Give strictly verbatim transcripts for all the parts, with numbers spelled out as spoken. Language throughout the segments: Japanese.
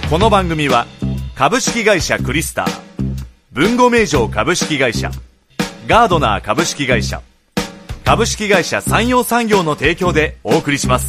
この番組は株式会社クリスター、文語名城株式会社、ガードナー株式会社、株式会社山陽産業の提供でお送りします。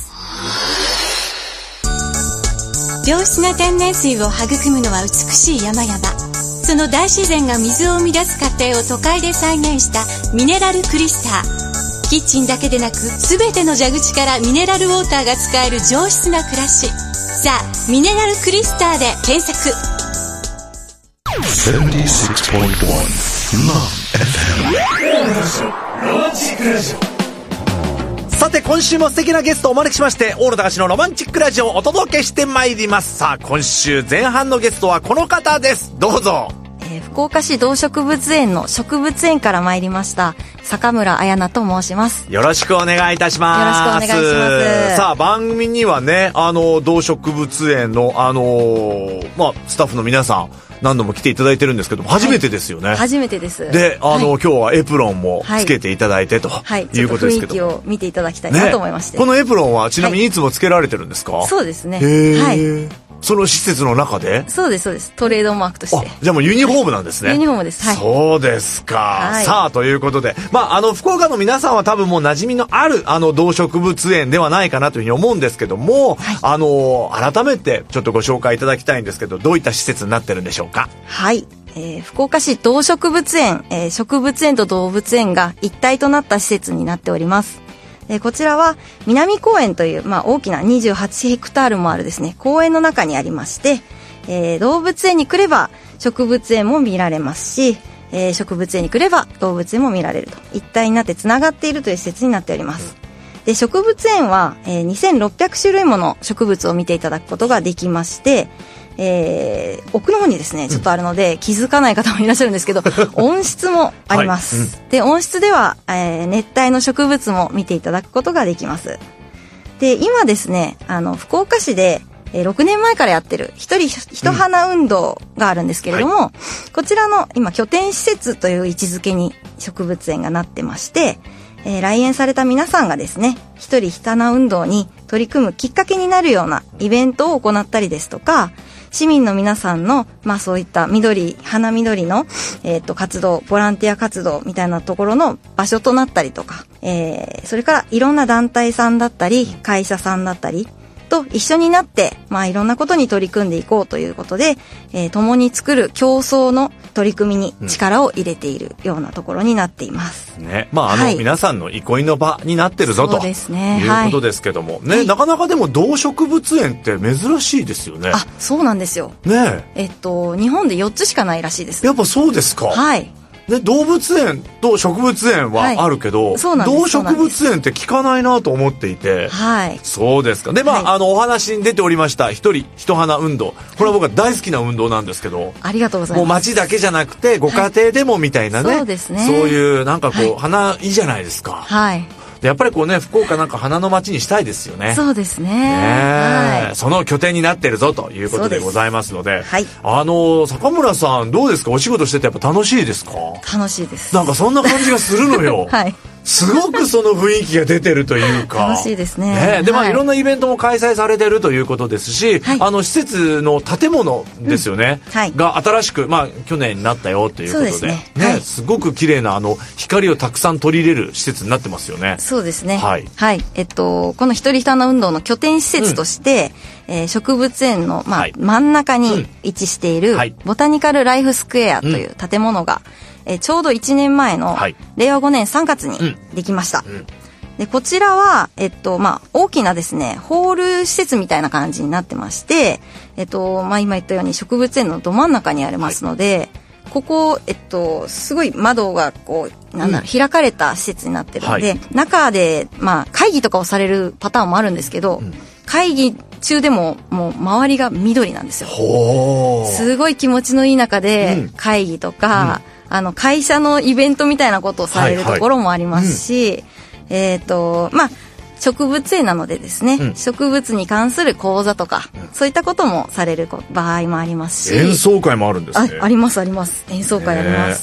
良質な天然水を育むのは美しい山々。その大自然が水を生み出す過程を都会で再現したミネラルクリスター。キッチンだけでなく全ての蛇口からミネラルウォーターが使える上質な暮らし。さあ、ミネラルクリスターで検索。 ななじゅうろくてんいち ロマンエフエム ロマンチックラジオ。 さて、今週も素敵なゲストをお招きしまして、大野隆のロマンチックラジオをお届けしてまいります。さあ、今週前半のゲストはこの方です。どうぞ。 えー、福岡市動植物園の植物園から参りました坂村彩菜と申します。 よろしくお願いいたします。 よろしくお願いします。 さあ、番組にはね、あの動植物園のあのー、まあスタッフの皆さん何度も来ていただいてるんですけども、初めてですよね。 はい、初めてです。 で、あの、はい、今日はエプロンもつけていただいてと、 はい、 いうことですけど、 ちょっと雰囲気を見ていただきたいなと思いまして、 ね、このエプロンはちなみにいつもつけられてるんですか？はい、 そうですね。 へー、 はい。 その施設の中で？ そうですそうです。トレードマークとして。 あ、じゃあもうユニフォームなんですね。 ユニフォームです。はい。 そうですか。 はい、 さあ、ということで、まあ、あの福岡の皆さんは多分もう馴染みのあるあの動植物園ではないかなというふうに思うんですけども、はい、あの改めてちょっとご紹介いただきたいんですけど、どういった施設になってるんでしょうか？ はい。えー、福岡市動植物園、えー、植物園と動物園が一体となった施設になっております。えー、こちらは南公園という、まあ、大きなにじゅうはちヘクタールもあるですね公園の中にありまして、えー、動物園に来れば植物園も見られますし、えー、植物園に来れば動物園も見られると一体になってつながっているという施設になっております。で、植物園は、えー、にせんろっぴゃくしゅるいもの植物を見ていただくことができまして、えー、奥の方にですねちょっとあるので、うん、気づかない方もいらっしゃるんですけど温室もあります、はい、うん、で温室では、えー、熱帯の植物も見ていただくことができます。で、今ですねあの福岡市で、えー、ろくねんまえからやってる一人一花運動があるんですけれども、うん、はい、こちらの今拠点施設という位置づけに植物園がなってまして、えー、来園された皆さんがですね一人一花運動に取り組むきっかけになるようなイベントを行ったりですとか、市民の皆さんの、まあそういった緑、花緑の、えっと、活動、ボランティア活動みたいなところの場所となったりとか、えー、それからいろんな団体さんだったり、会社さんだったりと一緒になって、まあいろんなことに取り組んでいこうということで、えー、共に作る競争の取り組みに力を入れているようなところになっています。 うん、ね、まああの、はい、皆さんの憩いの場になってるぞと、そうですね、いうことですけども、はい、ね、なかなかでも動植物園って珍しいですよね。 あ、そうなんですよ。 ねえ、えっと日本でよっつしかないらしいです。 やっぱそうですか。 はい。 ね、動物園と植物園はあるけど、はい、そうなんです。動植物園って聞かないなと思っていて、はい、そうですか。で、まあ、はい、あのお話に出ておりました一人一花運動、これは僕は大好きな運動なんですけど、はい、 ありがとうございます。 もう街だけじゃなくてご家庭でもみたいなね、はい、そうですね、そういうなんかこう、はい、花いいじゃないですか。はい。やっぱりこうね、福岡なんか花の街にしたいですよね。 そうですね。ね、 はい、その拠点になってるぞということでございますので、 はい、 あの坂村さんどうですか、お仕事しててやっぱ楽しいですか？ 楽しいです。 なんかそんな感じがするのよ。はい。すごくその雰囲気が出てるというか楽しいですね。 ね、で、まあ、はい、いろんなイベントも開催されてるということですし、はい、あの施設の建物ですよね、うん、はい、が新しく、まあ、去年になったよということで、そうですね、ね、はい、すごく綺麗なあの光をたくさん取り入れる施設になってますよね。 そうですね、 はい、 はい、えっと、この一人一花運動の拠点施設として、うん、えー、植物園の、まあ、はい、真ん中に位置している、はい、ボタニカルライフスクエアという建物が、うん、えー、ちょうどいちねんまえのれいわごねんさんがつにできました、うんうん、でこちらは、えっとまあ、大きなですねホール施設みたいな感じになってまして、えっとまあ、今言ったように植物園のど真ん中にありますので、はい、ここ、えっと、すごい窓がこうなんだろう、うん、開かれた施設になってるので、はい、中で、まあ、会議とかをされるパターンもあるんですけど、うん、会議中でももう周りが緑なんですよ。すごい気持ちのいい中で会議とか、うん、あの会社のイベントみたいなことをされるところもありますし、はいはい、うん、えっとまあ植物園なのでですね、うん、植物に関する講座とか、うん、そういったこともされる場合もありますし、 演奏会もあるんですね。 あ、ありますあります。演奏会あります。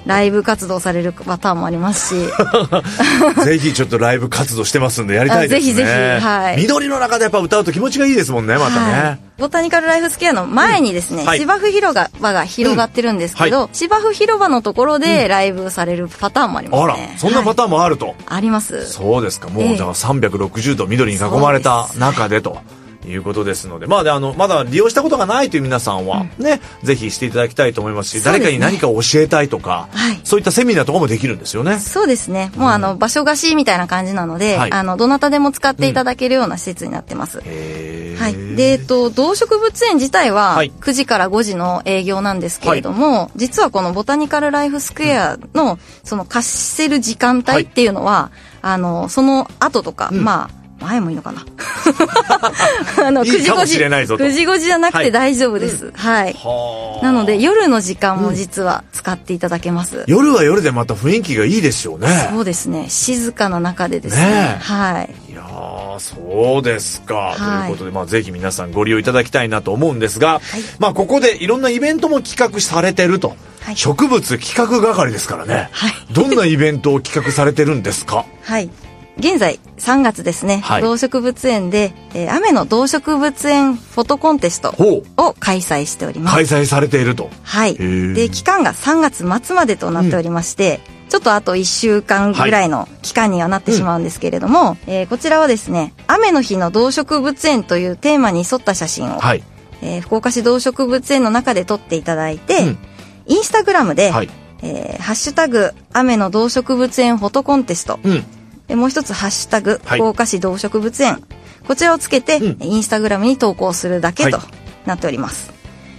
ライブ活動されるパターンもありますしぜひちょっとライブ活動してますんでやりたいですね。 ぜひぜひ、はい、 緑の中でやっぱ歌うと気持ちがいいですもんね、またね、はい、 ボタニカルライフスケアの前にですね、うん、はい、芝生広場が広がってるんですけど、うん、はい、芝生広場のところでライブされるパターンもありますね、 あら、そんなパターンもあると、はい、 あります。 そうですか。もうじゃあさんびゃくろくじゅうど緑に囲まれた中でということですので、まあ、であのまだ利用したことがないという皆さんはね、うん、ぜひしていただきたいと思いますし、誰かに何かを教えたいとか、はい、そういったセミナーとかもできるんですよね。 そうですね。もうあの、うん、場所貸しみたいな感じなので、はい、あのどなたでも使っていただけるような施設になってます、うん、へー、はい、で、えっと、動植物園自体はくじからごじの営業なんですけれども、はい、実はこのボタニカルライフスクエアのその貸せる時間帯っていうのは、はい、あのその後とか、うん、まあ前もいいのかなあのいいかもしれないぞと。 くじごじじゃなくて大丈夫です、はい、うん、はい、なので夜の時間も実は使っていただけます、うん、 夜は夜でまた雰囲気がいいですよね。 そうですね、静かな中でですね、ね、はい、 いやー、そうですか、はい、ということで、まあ、ぜひ皆さんご利用いただきたいなと思うんですが、はい、まあ、ここでいろんなイベントも企画されてると、はい、植物企画係ですからね、はい、どんなイベントを企画されてるんですか？ はい、現在さんがつですね、はい、動植物園で、えー、雨の動植物園フォトコンテストを開催しております。 開催されていると。 はい。で、期間がさんがつまつまでとなっておりまして、うん、ちょっとあといっしゅうかんぐらいの期間にはなってしまうんですけれども、はい、えー、こちらはですね、雨の日の動植物園というテーマに沿った写真を、はい、えー、福岡市動植物園の中で撮っていただいて、うん、インスタグラムで、はい、えー、ハッシュタグ雨の動植物園フォトコンテスト、うん、でもう一つハッシュタグ、はい、福岡市動植物園、こちらをつけて、うん、インスタグラムに投稿するだけとなっております、はい、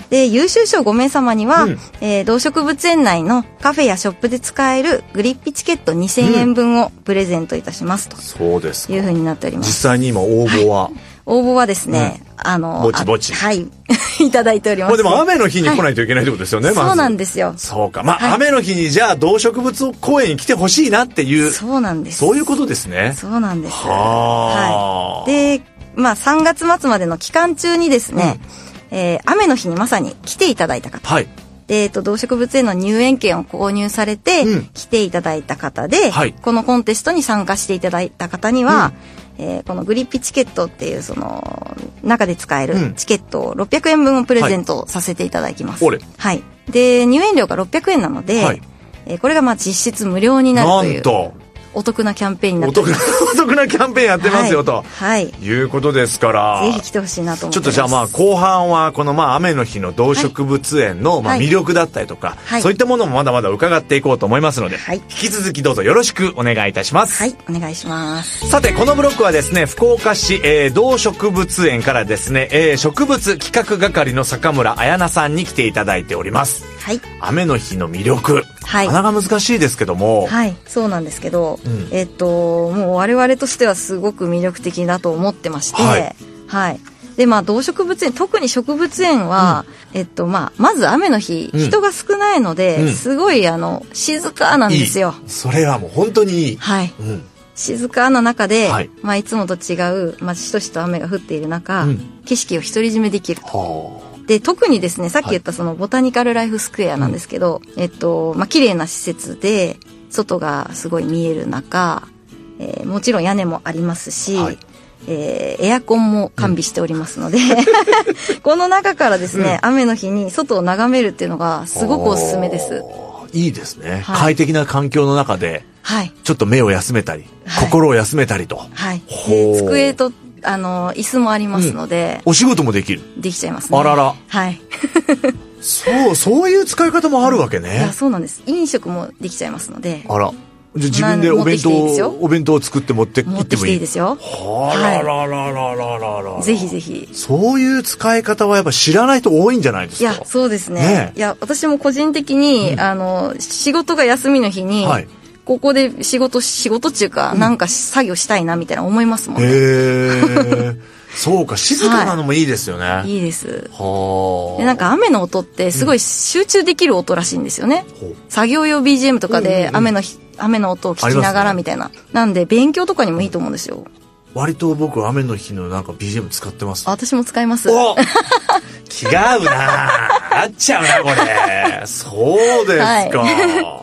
で優秀賞ごめいさまには、うん、えー、動植物園内のカフェやショップで使えるグリッピチケットにせんえんぶんをプレゼントいたしますと、うん、そうですいうふうになっております。 実際に今応募は、はい、 応募はですね、うん、あのぼちぼち、 はいいただいております。 でも雨の日に来ないといけないってことですよね、はい、まず。 そうなんですよ。 そうか、まあ、はい、雨の日にじゃあ動植物公園に来てほしいなっていう、 そうなんです。 そういうことですね。 そうなんです。は、はい、で、まあ、さんがつまつまでの期間中にですね、うん、えー、雨の日にまさに来ていただいた方、はい、で、えっと、動植物園の入園券を購入されて、うん、来ていただいた方で、はい、このコンテストに参加していただいた方には、うん、えー、このグリッピチケットっていうその中で使えるチケットをろっぴゃくえんぶんをプレゼントさせていただきます、はい、はい、で入園料がろっぴゃくえんなので、はい、えー、これがまあ実質無料になるという、なんとお得なキャンペーンになっております。 お得なキャンペーンやってますよと、はい、いうことですから、 ぜひ来てほしいなと思ってます。 ちょっとじゃあまあ後半はこのまあ雨の日の動植物園のまあ魅力だったりとか、はい、そういったものもまだまだ伺っていこうと思いますので、はい、引き続きどうぞよろしくお願いいたします。 はい、お願いします。 さてこのブロックはですね、福岡市、えー、動植物園からですね、えー、植物企画係の坂村彩菜さんに来ていただいております。はい、雨の日の魅力、はい、なかなか難しいですけども、 はい、そうなんですけど、うん、えっともう我々としてはすごく魅力的だと思ってまして、はい、はい、でまあ動植物園、特に植物園は、うん、えっとまあまず雨の日、うん、人が少ないので、うん、すごいあの静かなんですよ。 いい、それはもう本当にいい。はい、うん、 静かな中で、はい、まあいつもと違う、まあしとしと雨が降っている中、うん、景色を独り占めできると。で特にですね、さっき言ったそのボタニカルライフスクエアなんですけど、はい、えっとまあ綺麗な施設で外がすごい見える中、えー、もちろん屋根もありますし、はい、えー、エアコンも完備しておりますので、うん、この中からですね、うん、雨の日に外を眺めるっていうのがすごくおすすめです。 いいですね、はい、快適な環境の中で、はい、ちょっと目を休めたり、はい、心を休めたりと、はい、 で机とあの椅子もありますので、 うん、お仕事もできる、 できちゃいますね。 あらら、 はいそうそういう使い方もあるわけね。 いや、そうなんです。飲食もできちゃいますので。 あら、じゃ自分でお弁当お弁当を作って持って行ってもいい。持ってきていいですよ。はらららららららら。 ぜひぜひ。 そういう使い方はやっぱ知らない人多いんじゃないですか。 いや、そうですね。ね、いや、私も個人的に、うん、あの仕事が休みの日に、はい、ここで仕事仕事っていうか、うん、なんか作業したいなみたいな思いますもんね。へーそうか、静かなのもいいですよね。はい、いいです。はで、なんか雨の音ってすごい集中できる音らしいんですよね。うん、作業用 ビージーエム とかで雨の、うんうん、雨の音を聞きながらみたいな、ね。なんで勉強とかにもいいと思うんですよ。 割と僕雨の日のなんか ビージーエム 使ってます。 私も使います。 お気が合うなあっちゃうなこれ。そうですか。はい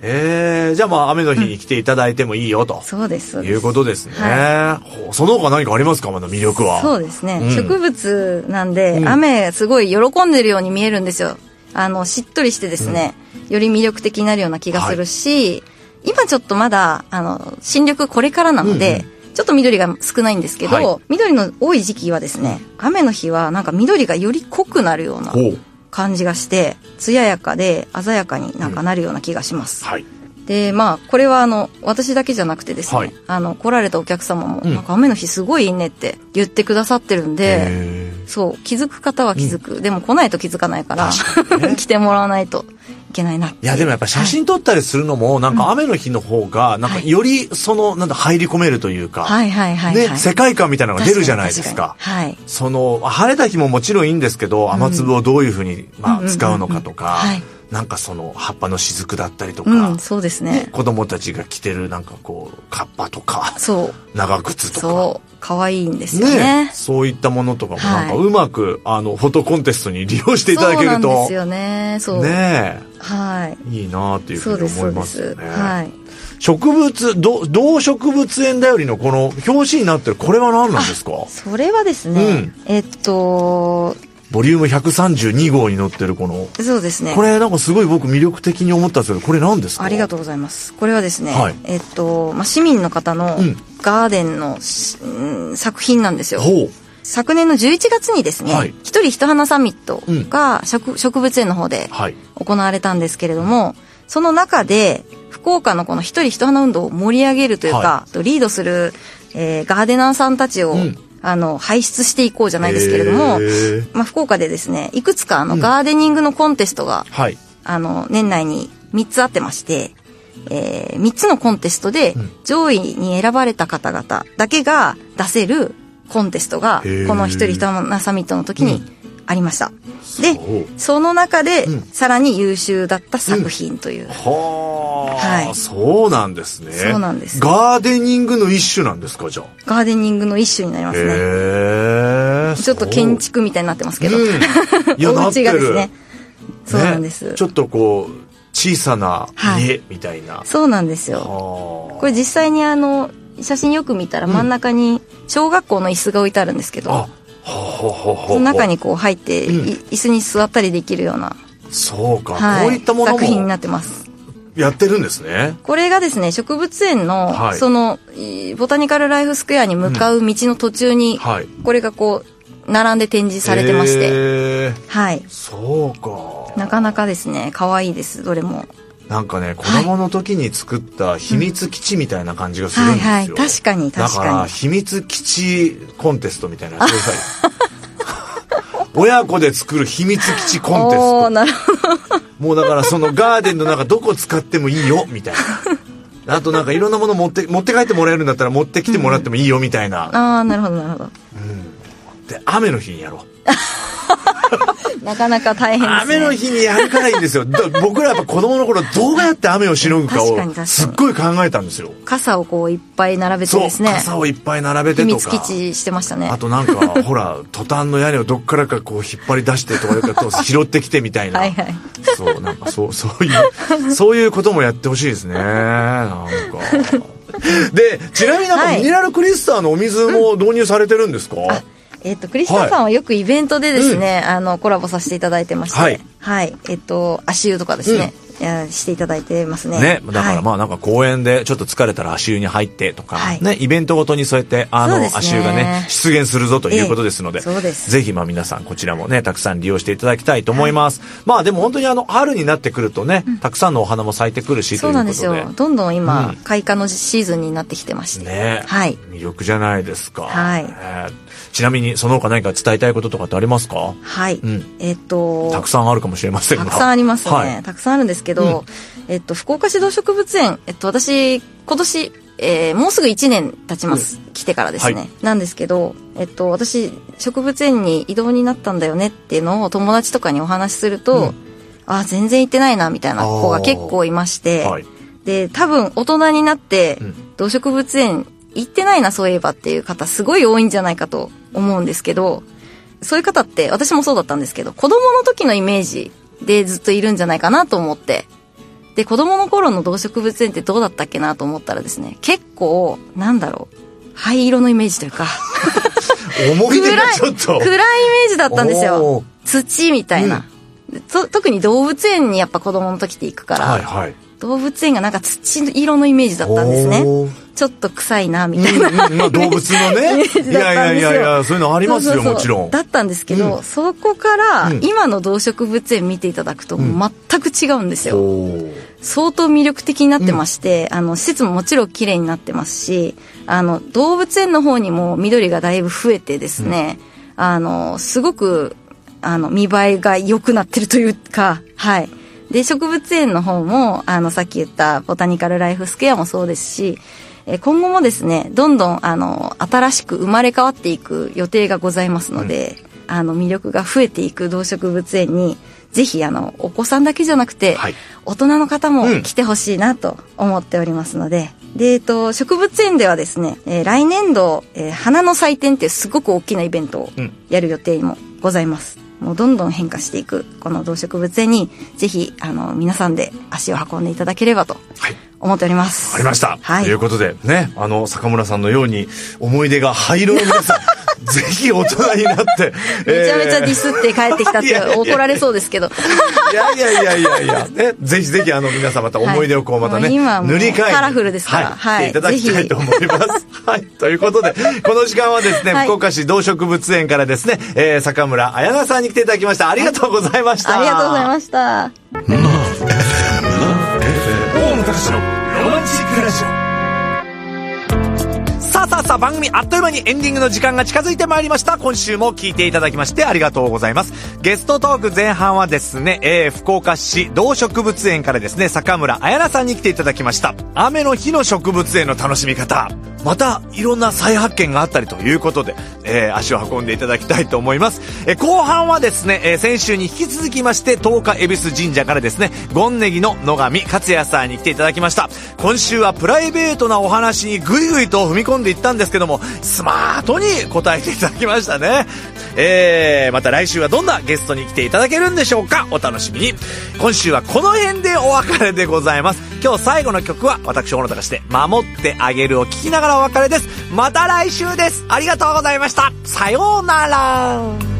えー、じゃあまあ雨の日に来ていただいてもいいよと、 うん、そうですそうですいうことですね、 はい、その他何かありますか、まだ魅力は。 そうですね、 うん、 植物なんで、 うん、 雨すごい喜んでるように見えるんですよ。あのしっとりしてですね、うん、より魅力的になるような気がするし、はい、今ちょっとまだあの新緑これからなので、うんうん、ちょっと緑が少ないんですけど、はい、緑の多い時期はですね、雨の日はなんか緑がより濃くなるような感じがして艶やかで鮮やかになんかなるような気がします、うん、はい、でまあこれはあの私だけじゃなくてですね、はい、あの来られたお客様も、うん、なんか雨の日すごいいいねって言ってくださってるんで、そう気づく方は気づく、うん、でも来ないと気づかないから、ね、来てもらわないといけないなって。 いやでもやっぱ写真撮ったりするのも、はい、なんか雨の日の方がなんかよりそのなんだ入り込めるというか、はいはいはいはい、ね、世界観みたいなのが出るじゃないですか。はい、その晴れた日ももちろんいいんですけど、うん、雨粒をどういうふうにまあ使うのかとか、うんうんうんうん、はい、なんかその葉っぱの雫だったりとか、うん、そうですね、子供たちが着てるなんかこうカッパとか、そう長靴とか、そう可愛いんですよ ね, ねそういったものとかもなんかうまく、はい、あのフォトコンテストに利用していただけると、そうなんですよね、そうね、はい、いいなっていうふうに思いますよね。はい、植物ど動植物園だよりのこの表紙になってるこれは何なんですか？ それはですね、うん、えっとボリュームひゃくさんじゅうに号に載ってるこの、 そうですね、 これなんかすごい僕魅力的に思ったんですけど、これ何ですか？ ありがとうございます。これはですね、はい、えっと、まあ、市民の方のガーデンの、うん、作品なんですよ。ほう。昨年のじゅういちがつにですね、はい、一人一花サミットが 植,、うん、植物園の方で行われたんですけれども、はい、その中で福岡のこの一人一花運動を盛り上げるというか、はい、リードする、えー、ガーデナーさんたちを、うん、あの輩出していこうじゃないですけれども、まあ、福岡でですね、いくつかあのガーデニングのコンテストが、うん、はい、あの年内にみっつあってまして、えー、みっつのコンテストで上位に選ばれた方々だけが出せるコンテストがこの一人一花サミットの時にありました、うん、でその中でさらに優秀だった作品という、うん、はあ、はい、そうなんですね。 そうなんです。 ガーデニングの一種なんですか？じゃあガーデニングの一種になりますね。へちょっと建築みたいになってますけど、うん、いやお家がですね、そうなんです、 ね、ちょっとこう小さな家みたいな、はい、 そうなんですよ。これ実際にあの写真よく見たら真ん中に小学校の椅子が置いてあるんですけど、うん、その中にこう入って、うん、椅子に座ったりできるような、 そうか、はい、こういったものも作品になってます。 やってるんですね。 これがですね、植物園の、はい、そのボタニカルライフスクエアに向かう道の途中に、うん、はい、これがこう並んで展示されてまして、えー、はい、 そうか、 なかなかですね可愛いです。どれもなんかね、子供の時に作った秘密基地みたいな感じがするんですよ、はいはい、 確かに確かに。だから秘密基地コンテストみたいなやつ親子で作る秘密基地コンテスト。なるほど。もうだからそのガーデンの中どこ使ってもいいよみたいな。あとなんかいろんなもの持って持って帰ってもらえるんだったら持ってきてもらってもいいよみたいな、 うん、ああなるほどなるほど、 うん、で雨の日にやろうなかなか大変ですね。 雨の日にやるからいいんですよ。僕らやっぱ子供の頃どうやって雨をしのぐかをすっごい考えたんですよ。 傘をこういっぱい並べてですね。 そう、傘をいっぱい並べてとか。 秘密基地してましたね。 あとなんかほらトタンの屋根をどっからかこう引っ張り出してとか拾ってきてみたいな。はいはい。そうなんかそうそういうそういうこともやってほしいですね。なんか。でちなみになんかミネラルクリスターのお水も導入されてるんですか？はい、 えっと、クリスタさんはよくイベントでですね、はい、あのコラボさせていただいてまして、はい、はい、えっと足湯とかですね、うん、やしていただいてますね。ね、 だからまあなんか公園でちょっと疲れたら足湯に入ってとか、はい、ね、イベントごとにそうやってあの、ね、足湯がね出現するぞということですので、ええ、そうです。ぜひまあ皆さんこちらもねたくさん利用していただきたいと思います。はい、まあでも本当にあの春になってくるとね、うん、たくさんのお花も咲いてくるし、 そうなんですよ。 ということでどんどん今、うん、開花のシーズンになってきてまして、ね、はい、 魅力じゃないですか。 はい。 えーちなみにその他何か伝えたいこととかってありますか？ はい、うん、えっとたくさんあるかもしれませんが、 たくさんありますね、はい、たくさんあるんですけど、うん、えっと福岡市動植物園、えっと私今年、えー、もうすぐいちねん経ちます、うん、来てからですね、はい、なんですけど、えっと私植物園に異動になったんだよねっていうのを友達とかにお話しすると、うん、あ全然行ってないなみたいな子が結構いまして、はい、で多分大人になって動植物園行ってないなそういえばっていう方すごい多いんじゃないかと思うんですけど、そういう方って私もそうだったんですけど子供の時のイメージでずっといるんじゃないかなと思って、 で、子供の頃の動植物園ってどうだったっけなと思ったらですね、結構、なんだろう、灰色のイメージというか、 思い出がちょっと。 暗い、暗いイメージだったんですよ。土みたいな、うんと。特に動物園にやっぱ子供の時って行くから、はいはい、動物園がなんか土色のイメージだったんですね。ちょっと臭いな、みたいな。 うんうん、まあ動物のね。いやいやいやいや、そういうのありますよ、そうそうそう、もちろん。 だったんですけど、うん、そこから、今の動植物園見ていただくと、全く違うんですよ。うん、相当魅力的になってまして、うん、あの、施設ももちろん綺麗になってますし、あの、動物園の方にも緑がだいぶ増えてですね、うん、あの、すごく、あの、見栄えが良くなってるというか、はい。で、植物園の方も、あの、さっき言ったボタニカルライフスケアもそうですし、今後もですね、どんどんあの新しく生まれ変わっていく予定がございますので、うん、あの魅力が増えていく動植物園にぜひあのお子さんだけじゃなくて、はい、大人の方も来てほしいなと思っておりますので、うん、で、えっと、植物園ではですね、えー、来年度、えー、花の祭典ってすごく大きなイベントをやる予定もございます。うん、もうどんどん変化していくこの動植物園にぜひあの皆さんで足を運んでいただければと、はい思っております。 ありました。はい。ということで、ね、あの、坂村さんのように、思い出が灰色の皆さん、ぜひ大人になって、 めちゃめちゃディスって帰ってきたって怒られそうですけど。 いやいやいやいやいや、ね、ぜひぜひあの、皆さんまた思い出をこうまたね、はい、今塗り替え。 カラフルですから。 はい。来ていただきたいと思います。はい。ということで、この時間はですね、はい、福岡市動植物園からですね、えー、坂村彩菜さんに来ていただきました。ありがとうございました。 ありがとうございました。 大野隆のロマンチックラジオ。さあさあさあ、番組あっという間にエンディングの時間が近づいてまいりました。今週も聞いていただきましてありがとうございます。ゲストトーク前半はですね、えー、福岡市動植物園からですね、坂村彩菜さんに来ていただきました。雨の日の植物園の楽しみ方、またいろんな再発見があったりということで、えー、足を運んでいただきたいと思います。えー、後半はですね、えー、先週に引き続きまして十日恵比寿神社からですね、ゴンネギの野上克也さんに来ていただきました。今週はプライベートなお話にぐいぐいと踏み込んでいったんですけども、スマートに答えていただきましたね。えー、また来週はどんなゲストに来ていただけるんでしょうか。お楽しみに。今週はこの辺でお別れでございます。今日最後の曲は私小野隆で守ってあげるを聞きながらお別れです。また来週です。ありがとうございました。さようなら。